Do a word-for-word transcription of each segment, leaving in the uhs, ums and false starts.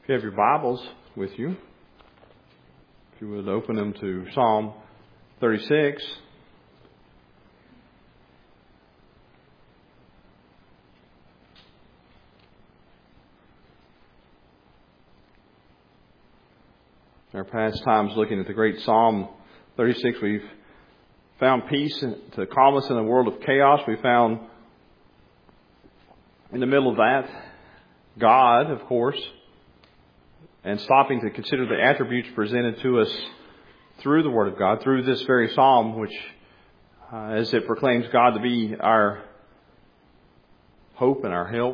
you have your Bibles with you, if you would open them to Psalm thirty-six. In our past times looking at the great Psalm thirty-six, we've found peace to calm us in a world of chaos. We found in the middle of that God, of course, and stopping to consider the attributes presented to us through the Word of God, through this very Psalm, which, uh, as it proclaims God to be our hope and our help,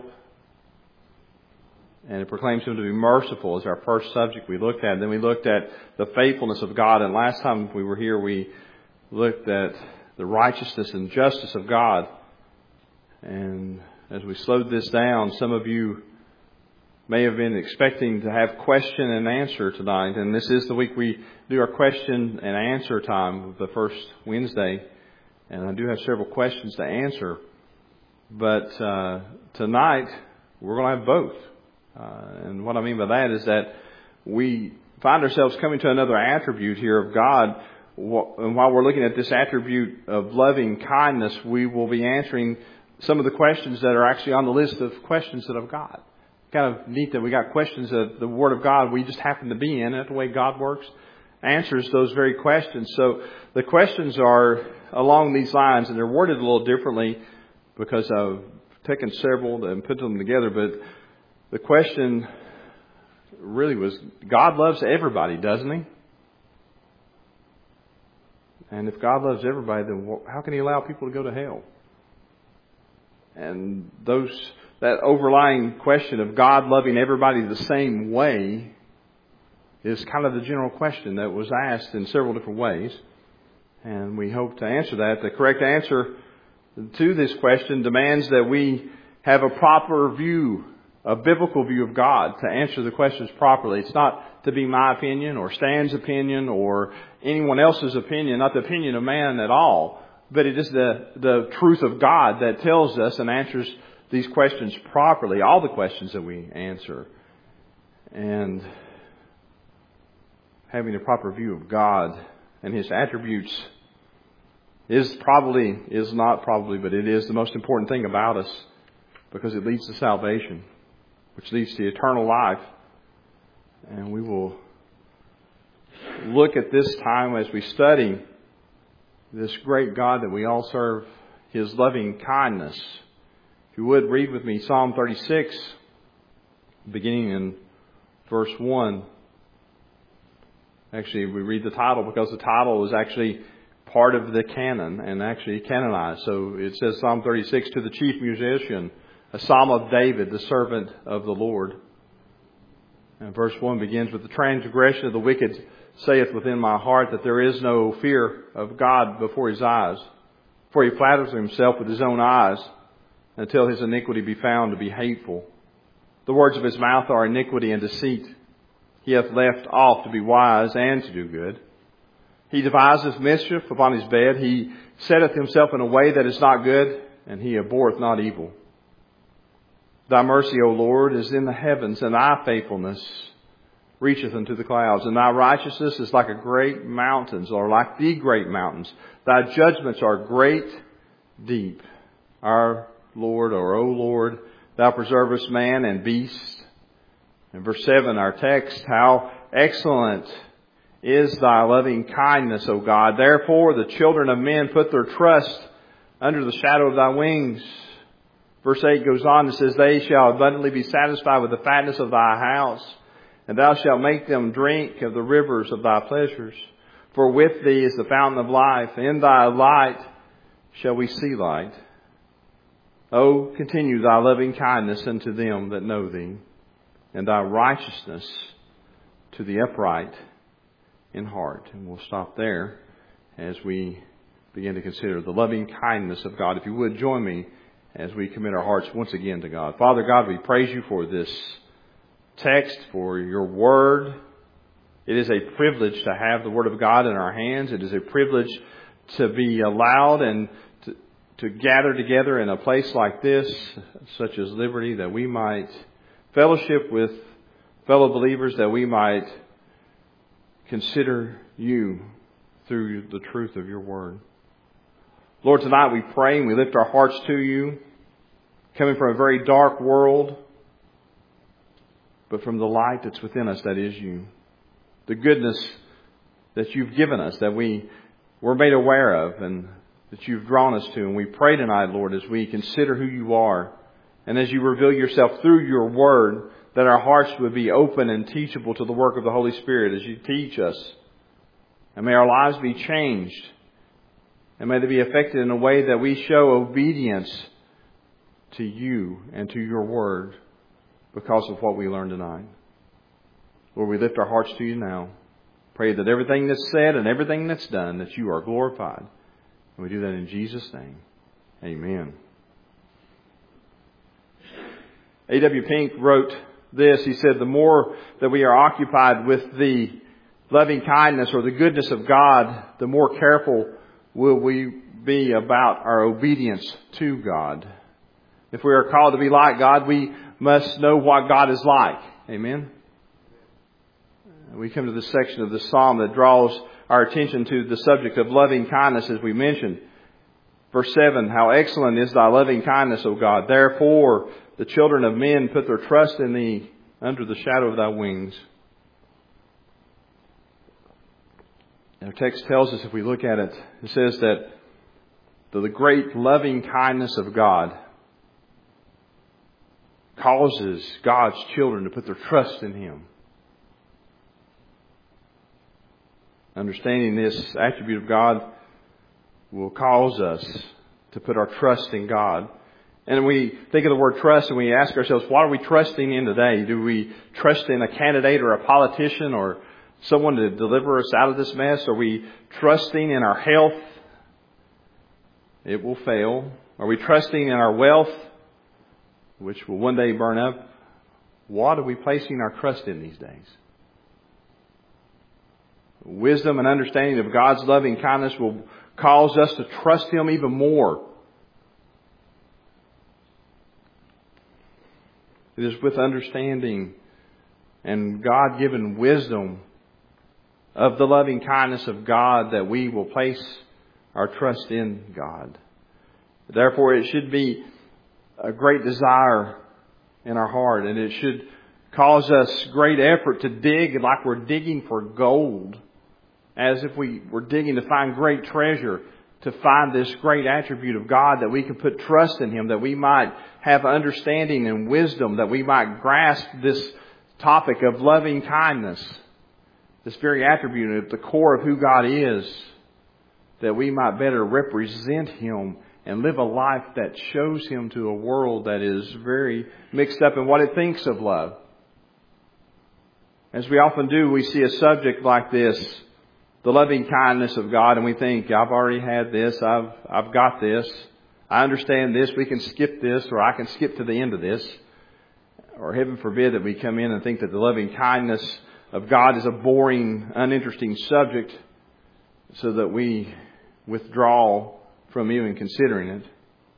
and it proclaims Him to be merciful as our first subject we looked at. And then we looked at the faithfulness of God. And last time we were here, we looked at the righteousness and justice of God. And as we slowed this down, some of you may have been expecting to have question and answer tonight. And this is the week we do our question and answer time, the first Wednesday. And I do have several questions to answer. But uh, tonight, we're going to have both. Uh, and what I mean by that is that we find ourselves coming to another attribute here of God. And while we're looking at this attribute of loving kindness, we will be answering some of the questions that are actually on the list of questions that of God. Kind of neat that we got questions that the Word of God we just happen to be in. That's the way God works. Answers those very questions. So the questions are along these lines, and they're worded a little differently because I've taken several and put them together. But the question really was, God loves everybody, doesn't He? And if God loves everybody, then how can He allow people to go to hell? And those that overlying question of God loving everybody the same way is kind of the general question that was asked in several different ways. And we hope to answer that. The correct answer to this question demands that we have a proper view, a biblical view of God to answer the questions properly. It's not to be my opinion or Stan's opinion or anyone else's opinion, not the opinion of man at all. But it is the, the truth of God that tells us and answers these questions properly, all the questions that we answer. And having a proper view of God and His attributes is probably, is not probably, but it is the most important thing about us because it leads to salvation, which leads to eternal life. And we will look at this time as we study this great God that we all serve, His loving kindness. If you would, read with me Psalm thirty-six, beginning in verse one. Actually, we read the title because the title is actually part of the canon and actually canonized. So it says Psalm thirty-six, to the chief musician, a psalm of David, the servant of the Lord. And verse one begins with, the transgression of the wicked saith within my heart that there is no fear of God before His eyes. For he flatters himself with his own eyes until his iniquity be found to be hateful. The words of his mouth are iniquity and deceit. He hath left off to be wise and to do good. He deviseth mischief upon his bed. He setteth himself in a way that is not good, and he abhorreth not evil. Thy mercy, O Lord, is in the heavens, and thy faithfulness reacheth unto the clouds. And thy righteousness is like a great mountains, or like the great mountains. Thy judgments are great, deep. Our Lord, or O Lord, thou preservest man and beast. In verse seven, our text, how excellent is thy loving kindness, O God. Therefore the children of men put their trust under the shadow of thy wings. Verse eight goes on and says, they shall abundantly be satisfied with the fatness of thy house, and thou shalt make them drink of the rivers of thy pleasures. For with thee is the fountain of life. In thy light shall we see light. O continue thy loving kindness unto them that know thee, and thy righteousness to the upright in heart. And we'll stop there as we begin to consider the loving kindness of God. If you would join me as we commit our hearts once again to God. Father God, we praise you for this text, for your word. It is a privilege to have the word of God in our hands. It is a privilege to be allowed and to, to gather together in a place like this, such as Liberty, that we might fellowship with fellow believers, that we might consider You through the truth of Your Word. Lord, tonight we pray and we lift our hearts to You, coming from a very dark world, but from the light that's within us, that is You. The goodness that You've given us, that we were made aware of and that You've drawn us to. And we pray tonight, Lord, as we consider who You are and as You reveal Yourself through Your Word, that our hearts would be open and teachable to the work of the Holy Spirit as You teach us. And may our lives be changed. And may they be affected in a way that we show obedience to You and to Your Word because of what we learned tonight. Lord, we lift our hearts to You now. Pray that everything that's said and everything that's done, that You are glorified. And we do that in Jesus' name. Amen. A W Pink wrote this. He said, the more that we are occupied with the loving kindness or the goodness of God, the more careful will we be about our obedience to God. If we are called to be like God, we must know what God is like. Amen. We come to this section of the psalm that draws our attention to the subject of loving kindness, as we mentioned. Verse seven, how excellent is Thy loving kindness, O God. Therefore, the children of men put their trust in Thee under the shadow of Thy wings. Our text tells us, if we look at it, it says that the great loving kindness of God causes God's children to put their trust in Him. Understanding this attribute of God will cause us to put our trust in God. And we think of the word trust and we ask ourselves, what are we trusting in today? Do we trust in a candidate or a politician or someone to deliver us out of this mess? Are we trusting in our health? It will fail. Are we trusting in our wealth, which will one day burn up? What are we placing our trust in these days? Wisdom and understanding of God's loving kindness will cause us to trust Him even more. It is with understanding and God-given wisdom of the loving kindness of God that we will place our trust in God. Therefore, it should be a great desire in our heart, and it should cause us great effort to dig like we're digging for gold, as if we were digging to find great treasure, to find this great attribute of God, that we can put trust in Him, that we might have understanding and wisdom, that we might grasp this topic of loving kindness, this very attribute at the core of who God is, that we might better represent Him and live a life that shows Him to a world that is very mixed up in what it thinks of love. As we often do, we see a subject like this, the loving kindness of God, and we think, I've already had this, I've I've got this, I understand this, we can skip this, or I can skip to the end of this. Or heaven forbid that we come in and think that the loving kindness of God is a boring, uninteresting subject, so that we withdraw from even considering it.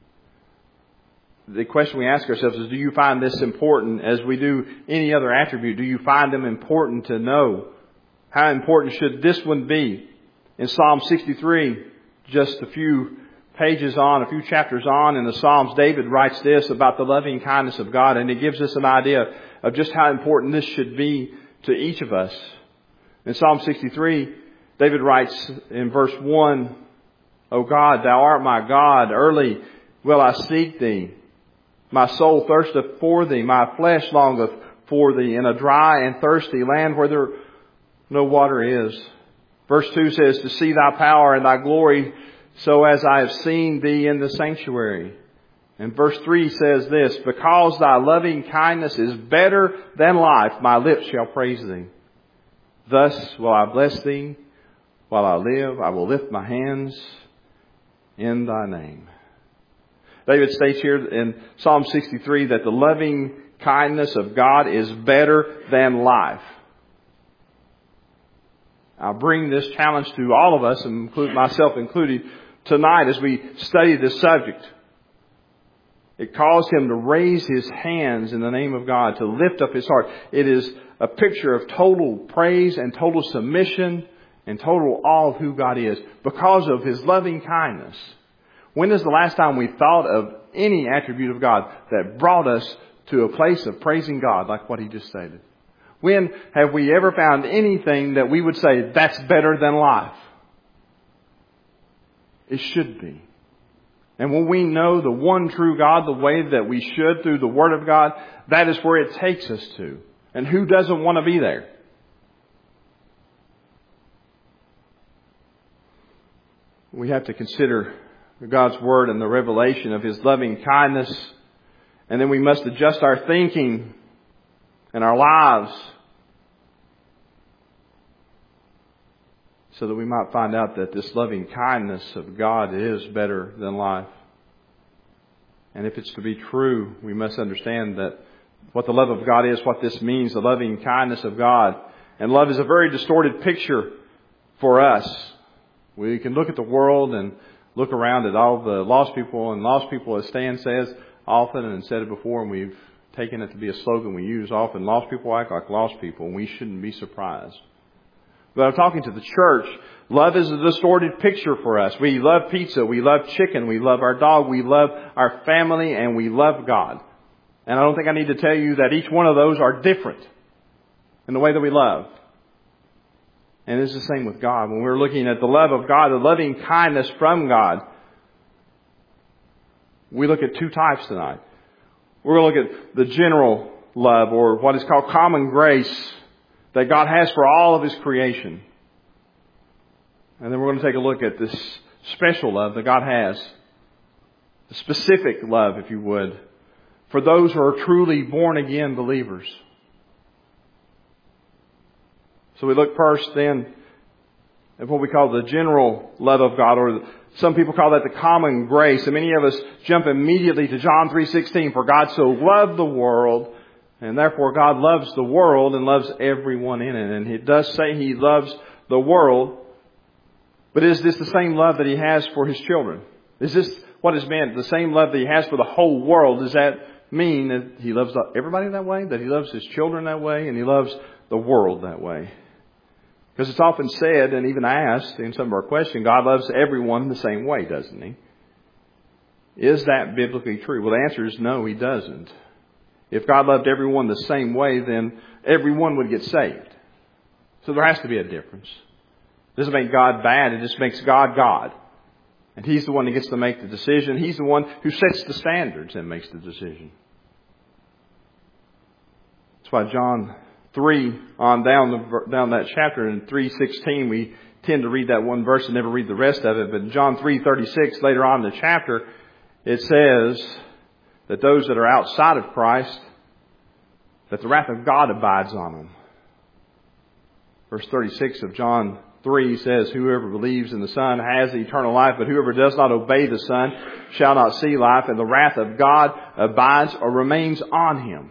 The question we ask ourselves is, do you find this important as we do any other attribute? Do you find them important to know? How important should this one be? In Psalm sixty-three, just a few pages on, a few chapters on in the Psalms, David writes this about the loving kindness of God, and it gives us an idea of just how important this should be to each of us. In Psalm sixty-three, David writes in verse one, O God, Thou art my God, early will I seek Thee. My soul thirsteth for Thee, my flesh longeth for Thee, in a dry and thirsty land where there no water is. Verse two says, to see Thy power and Thy glory, so as I have seen Thee in the sanctuary. And verse three says this, because Thy loving kindness is better than life, my lips shall praise Thee. Thus will I bless Thee while I live. I will lift my hands in Thy name. David states here in Psalm sixty-three that the loving kindness of God is better than life. I bring this challenge to all of us, and include myself included, tonight as we study this subject. It caused him to raise his hands in the name of God, to lift up his heart. It is a picture of total praise and total submission and total awe of who God is because of His loving kindness. When is the last time we thought of any attribute of God that brought us to a place of praising God like what he just stated? When have we ever found anything that we would say, that's better than life? It should be. And when we know the one true God the way that we should through the Word of God, that is where it takes us to. And who doesn't want to be there? We have to consider God's Word and the revelation of His loving kindness. And then we must adjust our thinking and our lives so that we might find out that this loving kindness of God is better than life. And if it's to be true, we must understand that what the love of God is, what this means, the loving kindness of God. And love is a very distorted picture for us. We can look at the world and look around at all the lost people, and lost people, as Stan says often and said it before, and we've taken it to be a slogan we use often, lost people act like lost people, and we shouldn't be surprised. But I'm talking to the church. Love is a distorted picture for us. We love pizza. We love chicken. We love our dog. We love our family. And we love God. And I don't think I need to tell you that each one of those are different in the way that we love. And it's the same with God. When we're looking at the love of God, the loving kindness from God, we look at two types tonight. We're going to look at the general love, or what is called common grace, that God has for all of His creation. And then we're going to take a look at this special love that God has. The specific love, if you would, for those who are truly born again believers. So we look first then at what we call the general love of God, or some people call that the common grace. And many of us jump immediately to John three sixteen, for God so loved the world. And therefore God loves the world and loves everyone in it. And it does say He loves the world. But is this the same love that He has for His children? Is this what is meant? The same love that He has for the whole world? Does that mean that He loves everybody that way? That He loves His children that way? And He loves the world that way? Because it's often said and even asked in some of our questions, God loves everyone the same way, doesn't He? Is that biblically true? Well, the answer is no, He doesn't. If God loved everyone the same way, then everyone would get saved. So there has to be a difference. It doesn't make God bad. It just makes God God. And He's the one that gets to make the decision. He's the one who sets the standards and makes the decision. That's why John three on down the, down that chapter in three sixteen, we tend to read that one verse and never read the rest of it. But in John three thirty-six, later on in the chapter, it says that those that are outside of Christ, that the wrath of God abides on them. Verse thirty-six of John three says, whoever believes in the Son has eternal life, but whoever does not obey the Son shall not see life, and the wrath of God abides or remains on him.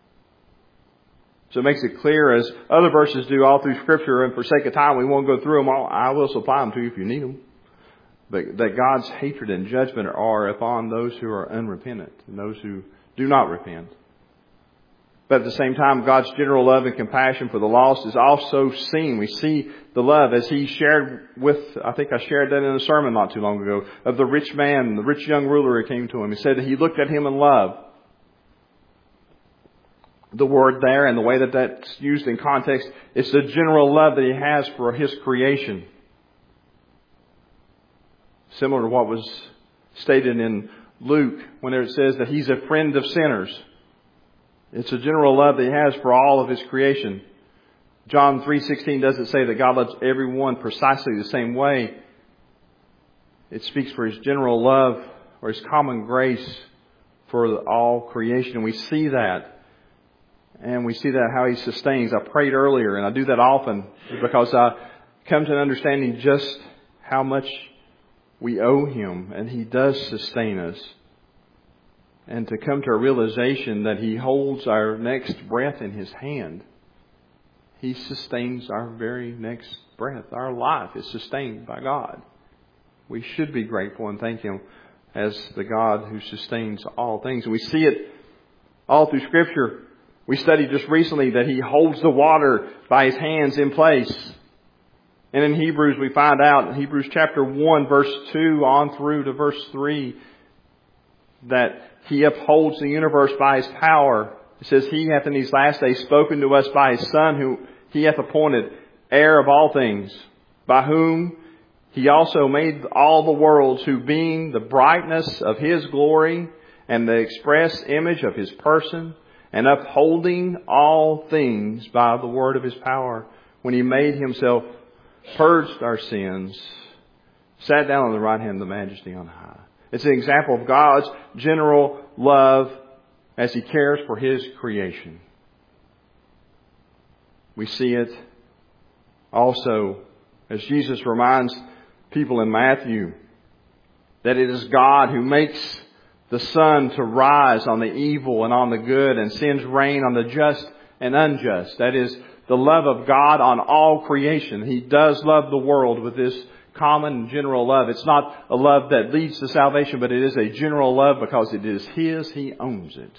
So it makes it clear, as other verses do all through Scripture, and for sake of time we won't go through them all. I will supply them to you if you need them. But that God's hatred and judgment are upon those who are unrepentant and those who do not repent. But at the same time, God's general love and compassion for the lost is also seen. We see the love as He shared with, I think I shared that in a sermon not too long ago, of the rich man, the rich young ruler who came to Him. He said that He looked at him in love. The word there and the way that that's used in context, it's the general love that He has for His creation. Similar to what was stated in Luke when it says that He's a friend of sinners. It's a general love that He has for all of His creation. John three sixteen doesn't say that God loves everyone precisely the same way. It speaks for His general love or His common grace for all creation. And we see that. And we see that how He sustains. I prayed earlier, and I do that often because I come to an understanding just how much we owe Him, and He does sustain us. And to come to a realization that He holds our next breath in His hand. He sustains our very next breath. Our life is sustained by God. We should be grateful and thank Him as the God who sustains all things. And we see it all through Scripture. We studied just recently that He holds the water by His hands in place. And in Hebrews we find out, in Hebrews chapter one, verse two on through to verse three, that He upholds the universe by His power. It says, He hath in these last days spoken to us by His Son, who He hath appointed heir of all things, by whom He also made all the worlds, who being the brightness of His glory and the express image of His person, and upholding all things by the word of His power, when He made Himself, purged our sins, sat down on the right hand of the Majesty on high. It's an example of God's general love as He cares for His creation. We see it also as Jesus reminds people in Matthew that it is God who makes the sun to rise on the evil and on the good, and sends rain on the just and unjust. That is the love of God on all creation. He does love the world with this common and general love. It's not a love that leads to salvation, but it is a general love because it is His. He owns it.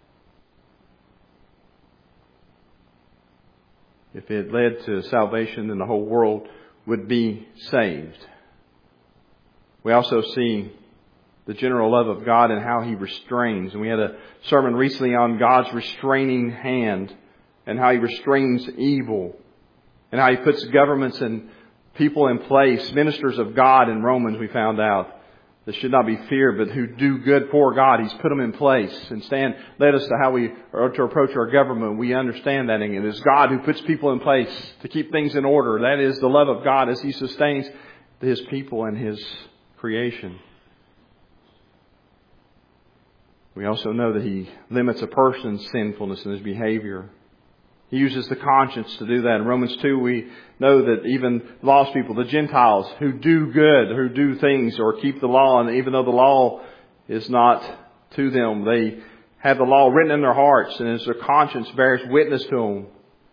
If it led to salvation, then the whole world would be saved. We also see the general love of God and how He restrains. And we had a sermon recently on God's restraining hand and how He restrains evil and how He puts governments and people in place, ministers of God in Romans, we found out, that should not be feared, but who do good for God. He's put them in place. And Stan led us to how we are to approach our government. We understand that. And it is God who puts people in place to keep things in order. That is the love of God as He sustains His people and His creation. We also know that He limits a person's sinfulness in his behavior. He uses the conscience to do that. In Romans two, we know that even lost people, the Gentiles who do good, who do things or keep the law, and even though the law is not to them, they have the law written in their hearts, and as their conscience bears witness to them.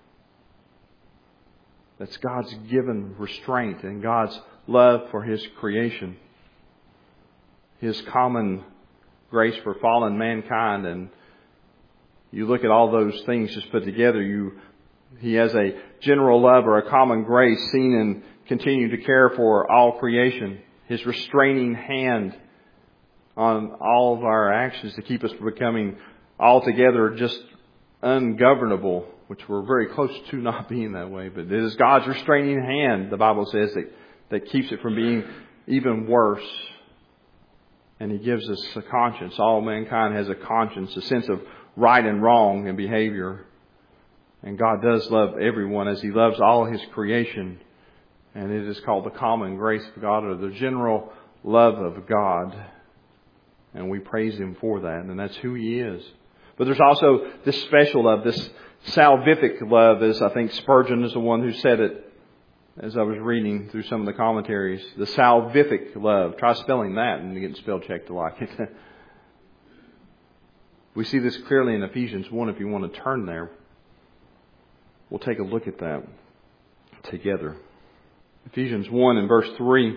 That's God's given restraint and God's love for His creation. His common grace for fallen mankind. And you look at all those things just put together, you He has a general love or a common grace seen in continuing to care for all creation. His restraining hand on all of our actions to keep us from becoming altogether just ungovernable, which we're very close to not being that way. But it is God's restraining hand, the Bible says, that, that keeps it from being even worse. And He gives us a conscience. All mankind has a conscience, a sense of right and wrong in behavior. And God does love everyone as He loves all His creation. And it is called the common grace of God, or the general love of God. And we praise Him for that. And that's who He is. But there's also this special love, this salvific love, as I think Spurgeon is the one who said it as I was reading through some of the commentaries. The salvific love. Try spelling that and getting spell checked to like it. We see this clearly in Ephesians one if you want to turn there. We'll take a look at that together. Ephesians one and verse three.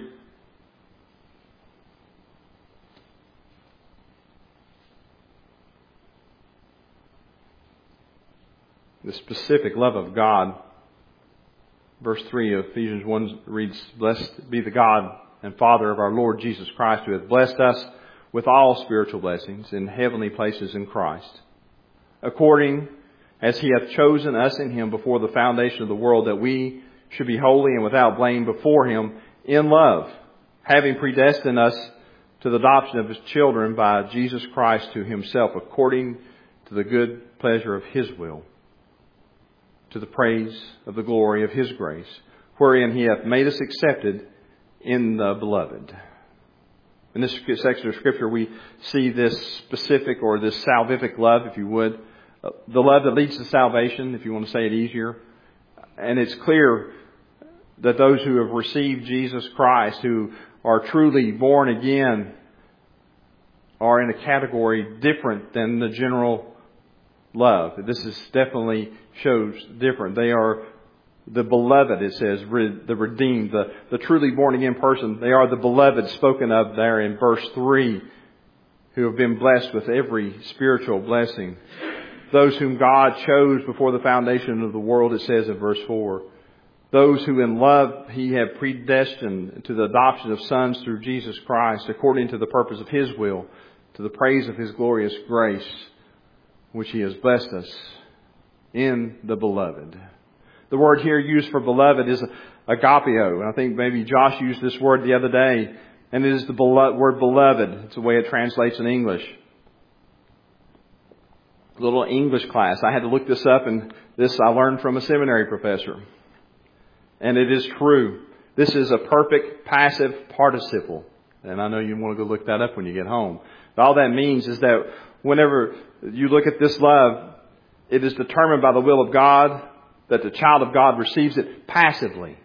The specific love of God. Verse three of Ephesians one reads, "Blessed be the God and Father of our Lord Jesus Christ, who hath blessed us with all spiritual blessings in heavenly places in Christ, according as He hath chosen us in Him before the foundation of the world, that we should be holy and without blame before Him in love, having predestined us to the adoption of His children by Jesus Christ to Himself, according to the good pleasure of His will, to the praise of the glory of His grace, wherein He hath made us accepted in the Beloved." In this section of Scripture, we see this specific or this salvific love, if you would. The love that leads to salvation, if you want to say it easier. And it's clear that those who have received Jesus Christ, who are truly born again, are in a category different than the general love. This is definitely shows different. They are The beloved, it says, the redeemed, the, the truly born again person. They are the beloved spoken of there in verse three, who have been blessed with every spiritual blessing. Those whom God chose before the foundation of the world, it says in verse four. Those who in love He have predestined to the adoption of sons through Jesus Christ, according to the purpose of His will, to the praise of His glorious grace, which He has blessed us in the beloved. The word here used for beloved is agapeo. And I think maybe Josh used this word the other day. And it is the word beloved. It's the way it translates in English. A little English class. I had to look this up, and this I learned from a seminary professor. And it is true. This is a perfect passive participle. And I know you want to go look that up when you get home. But all that means is that whenever you look at this love, it is determined by the will of God that the child of God receives it passively.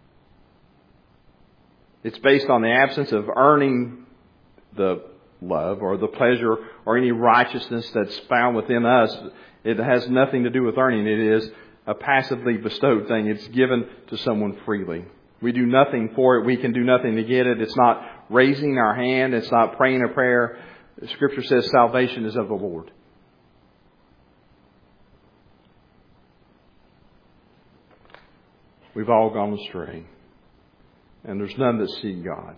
It's based on the absence of earning the love or the pleasure or any righteousness that's found within us. It has nothing to do with earning. It is a passively bestowed thing. It's given to someone freely. We do nothing for it. We can do nothing to get it. It's not raising our hand. It's not praying a prayer. The Scripture says salvation is of the Lord. We've all gone astray. And there's none that seek God.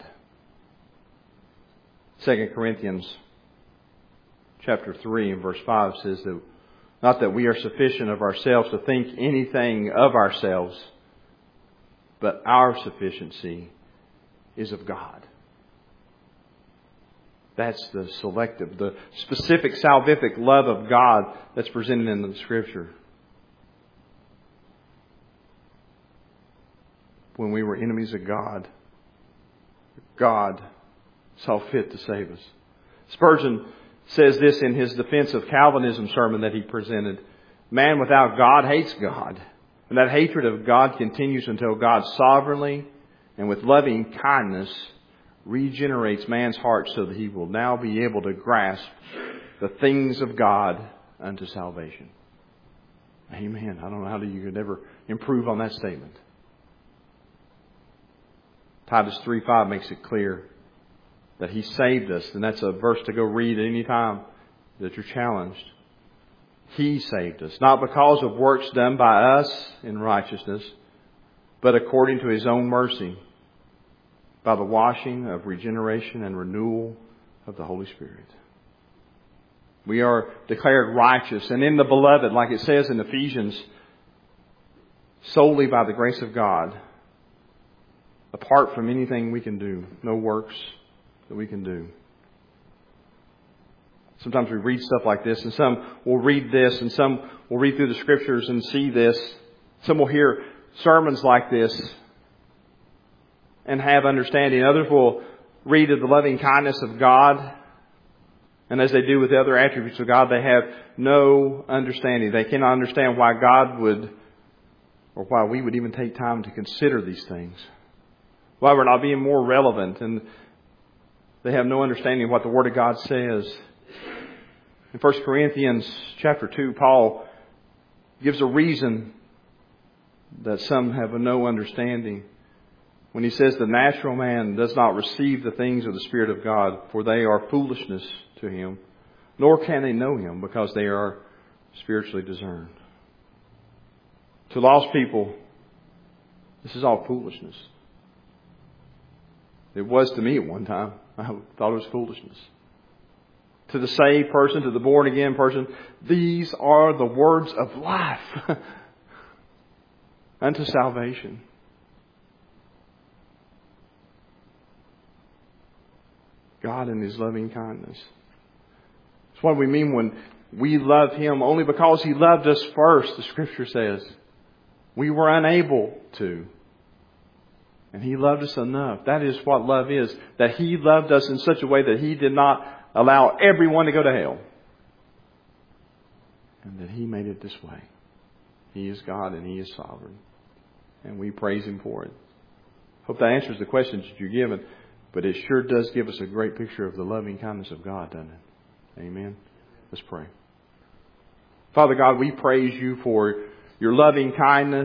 Second Corinthians chapter three and verse five says that not that we are sufficient of ourselves to think anything of ourselves, but our sufficiency is of God. That's the selective, the specific salvific love of God that's presented in the Scripture. When we were enemies of God, God saw fit to save us. Spurgeon says this in his defense of Calvinism sermon that he presented. Man without God hates God. And that hatred of God continues until God sovereignly and with loving kindness regenerates man's heart so that he will now be able to grasp the things of God unto salvation. Amen. I don't know how you could ever improve on that statement. Titus three five makes it clear that He saved us. And that's a verse to go read at any time that you're challenged. He saved us. Not because of works done by us in righteousness, but according to His own mercy, by the washing of regeneration and renewal of the Holy Spirit. We are declared righteous and in the beloved, like it says in Ephesians, solely by the grace of God, apart from anything we can do. No works that we can do. Sometimes we read stuff like this, and some will read this, and some will read through the Scriptures and see this. Some will hear sermons like this and have understanding. Others will read of the loving kindness of God, and as they do with the other attributes of God, they have no understanding. They cannot understand why God would, or why we would even take time to consider these things. Why we're not being more relevant, and they have no understanding of what the Word of God says. In First Corinthians chapter two, Paul gives a reason that some have no understanding when he says the natural man does not receive the things of the Spirit of God, for they are foolishness to him, nor can they know Him because they are spiritually discerned. To lost people, this is all foolishness. It was to me at one time. I thought it was foolishness. To the saved person, to the born again person, these are the words of life unto salvation. God in His loving kindness. That's what we mean when we love Him only because He loved us first, the Scripture says. We were unable to. And He loved us enough. That is what love is. That He loved us in such a way that He did not allow everyone to go to hell. And that He made it this way. He is God and He is sovereign. And we praise Him for it. Hope that answers the questions that you're given. But it sure does give us a great picture of the loving kindness of God, doesn't it? Amen. Let's pray. Father God, we praise You for Your loving kindness.